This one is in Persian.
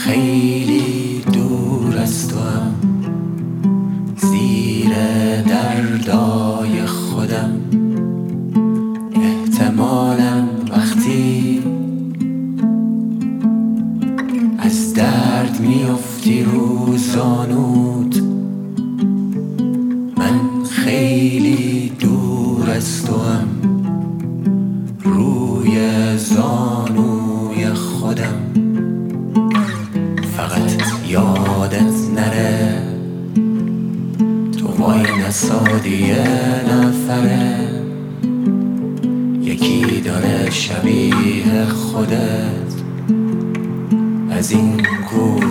خیلی دور از توام، زیر دردای خودم. احتمالاً وقتی از درد میافتی رو زانوت، من خیلی دور از توام، روی زانوی خودم. فقط یادت نره تو وای نسادی یه نفره، یکی داره شبیه خودت از این گور